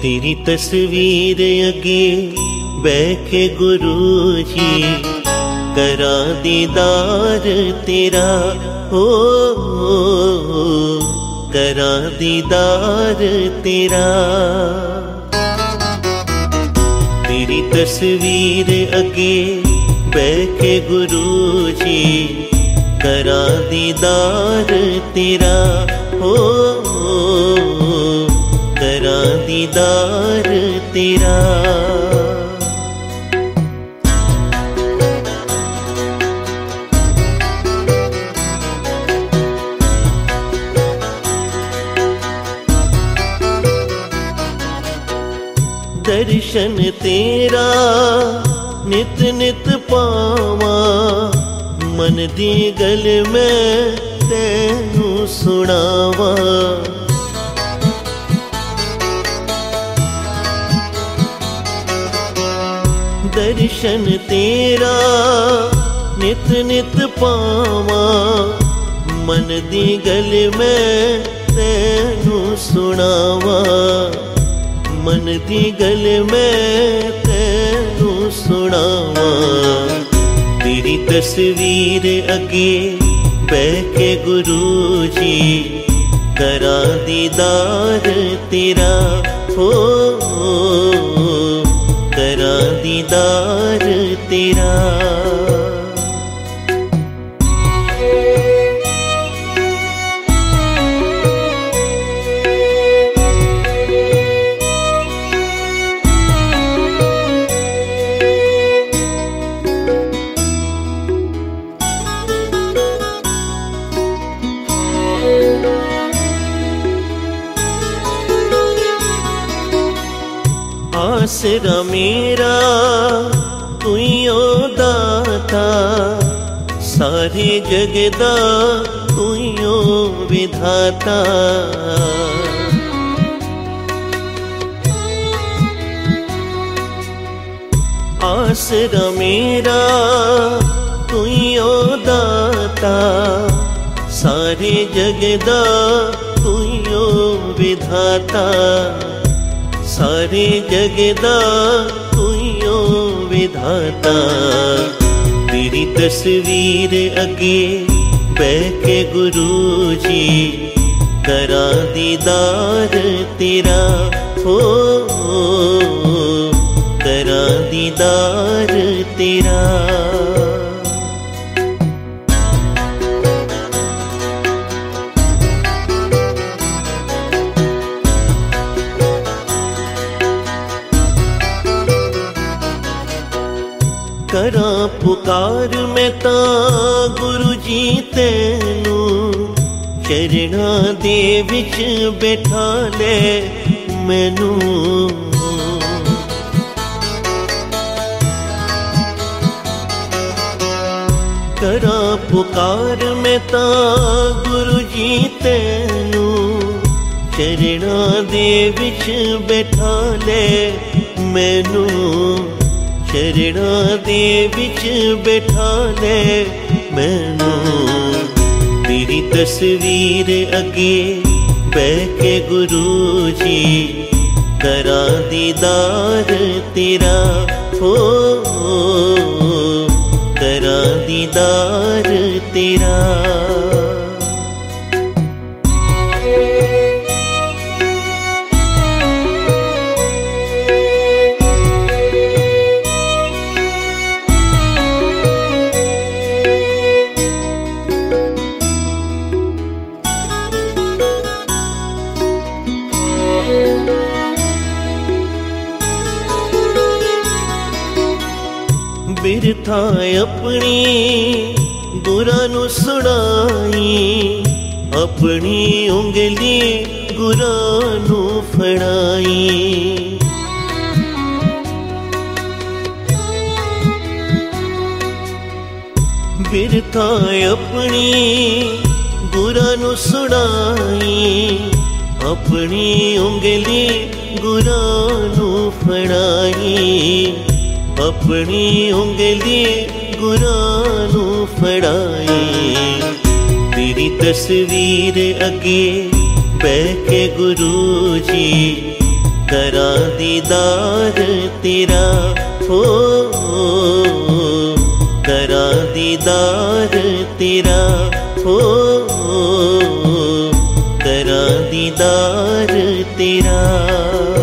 तेरी तस्वीर अगे बैठे गुरु जी, करा दीदार तेरा हो, करा दीदार तेरा। तेरी तस्वीर अगे बैठे गुरु जी, करा दीदार तेरा हो, करा दीदार तेरा। दर्शन तेरा नित नित पावा, मन दी गल मैं तैनू सुनावा। दर्शन तेरा नित नित पावा, मन दी गल मैं तैनू सुनावा। मन दी गल मैं तैनू सुनावा। तेरी तस्वीर अगे बैठे गुरु जी, करा दीदार तेरा हो, करा दीदार तेरा। आसरा मेरा तू ही ओ दाता, सारे जगदा तू ही ओ विधाता। आसरा मेरा तू ही ओ दाता, सारे जगदा तू ही ओ विधाता। सारे जगदा तू ही ओ विधाता। तेरी तस्वीर अगे बैठे गुरु जी, करा दीदार तेरा हो, करा दीदार तेरा। करा पुकार मैं ता गुरु जी तैनू, चरणा दे विच बैठा ले मैनू। करा पुकार मैं ता गुरु जी तैनू, चरणा दे विच बैठा ले मैनू। चरणा दे विच बैठा ले मैनू। तेरी तस्वीर अगे बैठे गुरु जी, करा दीदार तेरा हो, करा दीदार तेरा। बिरथा अपनी गुरां नू सुनाई, अपनी उंगली गुरां नू फड़ाई। बिरथा अपनी गुरां नू सुनाई, अपनी उंगली गुरां नू फड़ाई। अपनी उंगली गुरां नू फड़ाई। तेरी तस्वीर अगे बैठे गुरु जी, करा दीदार तेरा हो, करा दीदार तेरा हो, करा दीदार तेरा।